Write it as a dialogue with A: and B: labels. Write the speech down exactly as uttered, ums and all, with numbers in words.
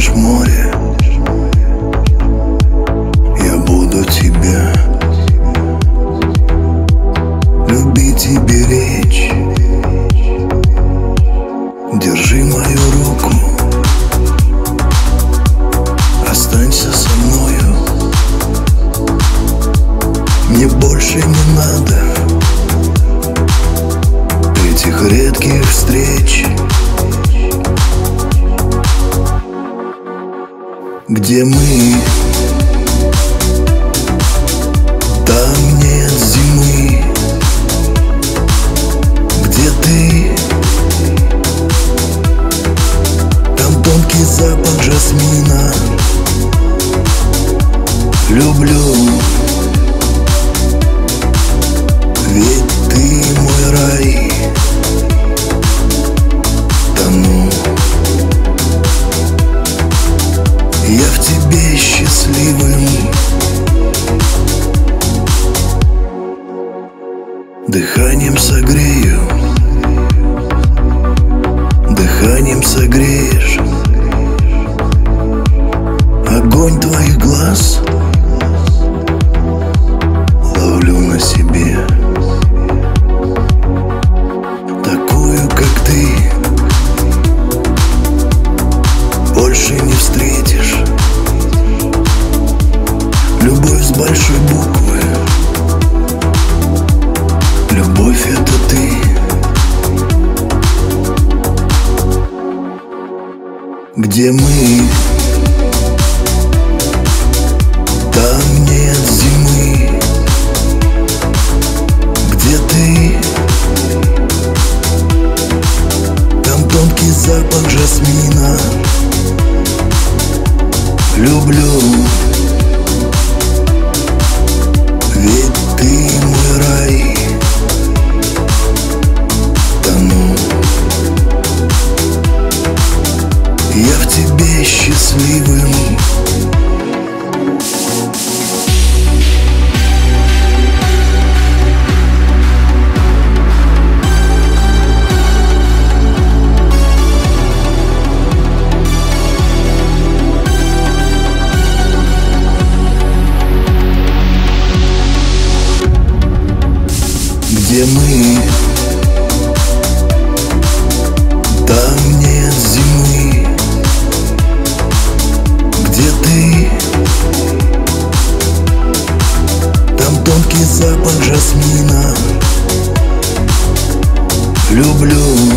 A: лишь море, я буду тебя любить и беречь. Держи мою руку, останься со мною. Мне больше не надо этих редких встреч, где мы, там нет зимы. Где ты, там тонкий запах жасмина. Люблю, ведь ты мой рай. Тону я в тебе счастливым. Дыханием согрею, дыханием согреешь огонь твоих глаз. Ловлю на себе такую, как ты, больше не встретишь. Любовь с большой буквы, любовь — это ты. Где мы, там нет зимы. Где ты, там тонкий запах жасмина. Люблю, ведь ты мой рай. Тону я в тебе счастливым. Где мы, там нет зимы. Где ты, там тонкий запах жасмина. Люблю,